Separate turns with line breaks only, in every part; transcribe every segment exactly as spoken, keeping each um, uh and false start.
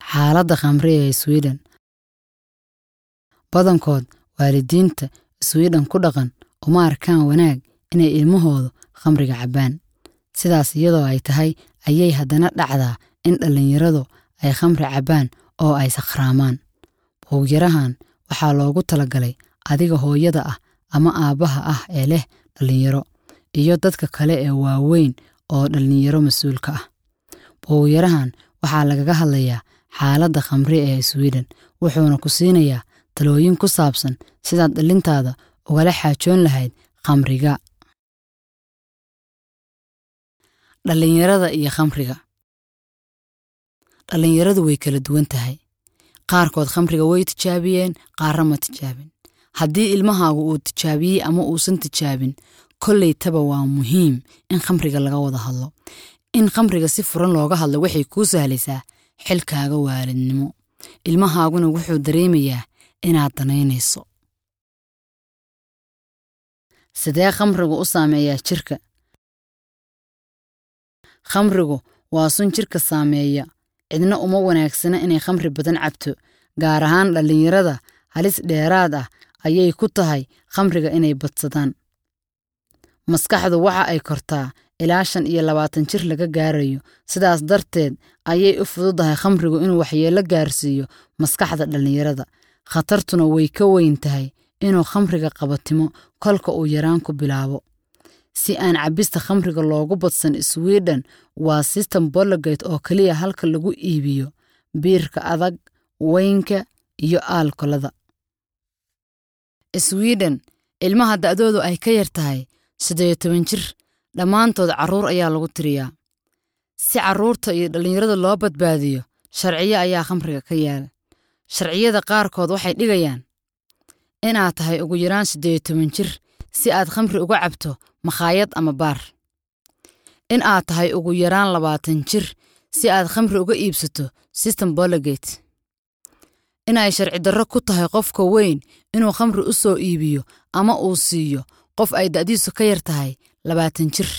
xaaladda khamriga ee Sweden. Badankood waalidiinta Sweden ku dhaqan uma arkaan wanaag inay ilmahoodu khamriga cabaan. Sidaas iyadoo ay tahay ayay haddana dhacdaa in dhalinyaradu ay khamri cabaan oo ay sakhraamaan. Buug-yarahan waxaa loogu talagalay adiga hooyada ah ama aabaha ah ee leh dhalinyaro iyo dadka kale ee waaweyn oo dhalinyaro mas'uulka ah. Buug-yarahan waxaa lagaga hadlayaa xaaladda khamri ee Sweden, wuxuuna ku siinayaa talooyin ku saabsan sidaad dhalintaada ugala xaajoon lahayd khamriga. Dhalinyarada iyo khamriga. Dhalinyaradu way kala duwan tahay. Qaarkood khamriga way tijaabiyeen, qaarna ma tijaabin. Haddii ilmahaagu uu tijaabiyey ama uusan tijaabin, kolley taba waa muhiim in khamriga laga wada hadlo. In khamriga si furan looga hadlo waxay kuu sahlaysaa xilkaaga waalidnimo. Ilmahaaguna wuxuu dareemayaa inaad danaynayso. Sidee khamrigu u saameeyaa jirka? Khamrigu waa sun jirka saameeya. Cidna uma wanaagsana inay khamri badan cabto, gaar ahaan dhalinyarada halis dheeraad ah ayay ku tahay khamriga inay badsadaan. Maskaxdu waxa ay kortaa ilaa shan iyo labaatan jir laga gaarayo, sidaas darteed ayay u fududahay khamrigu inuu waxyeello gaarsiiyo maskaxda dhalinyarada. Khatartuna way ka weyn tahay inuu khamriga qabatimo kolka uu yaraan ku bilaabo. Si aan cabista khamriga loogu badsan Sweden, waa Systembolaget oo kaliya halka lagu iibiyo biirka adag, weynka iyo aalkolada. Sweden, ilmaha da'doodu ay ka yar tahay siddeed iyo toban jir, dhammaantood carruur ayaa lagu tiriyaa. Si carruurta iyo dhalinyarada loo badbaadiyo, sharciyo ayaa khamriga ka yaala. Sharciyada qaarkood waxay dhigayaan inaad tahay ugu yaraan siddeed iyo toban jir si aad khamri uga cabto makhaayad ama baar. In aad tahay ugu yaraan labaatan jir si aad khamri uga iibsato Systembolaget. In ay sharci darro ku tahay qofka weyn inuu khamri u soo iibiyo ama uu siiyo qof ay da'diisu ka yar tahay labaatan jir.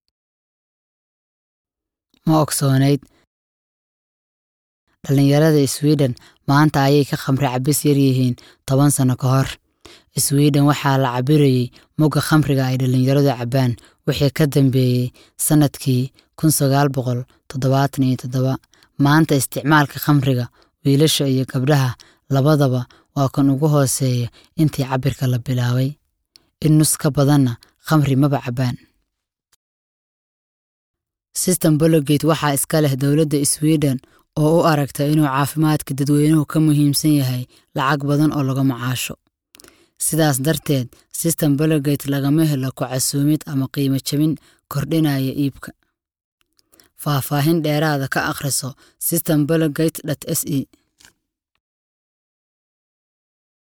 Ma ogsoonayd dhalinyarada Sweden maanta ayay ka khamri cabis yar yihiin toban sano ka hor. Sweden waxaa la cabirayay mugga khamriga ay dhalinyaradu cabaan wixii ka dambeeyay sanadkii kun sagaal boqol toddobaatan iyo toddoba. Maanta isticmaalka khamriga wiilasha iyo gabdhaha labadaba waa kan ugu hooseeya intii cabirka la bilaabay. In nus ka badanna khamri maba cabaan. Systembolaget waxaa iska leh dowladda Sweden oo u aragta inuu caafimaadka dadweynuhu ka muhiimsan yahay lacag badan oo laga macaasho. Sidaas darteed, Systembolaget lagama helo ku casuumid ama qiimo jabin kordhinaya iibka. Faahfaahin dheeraada ka akhriso systembolaget dot s e.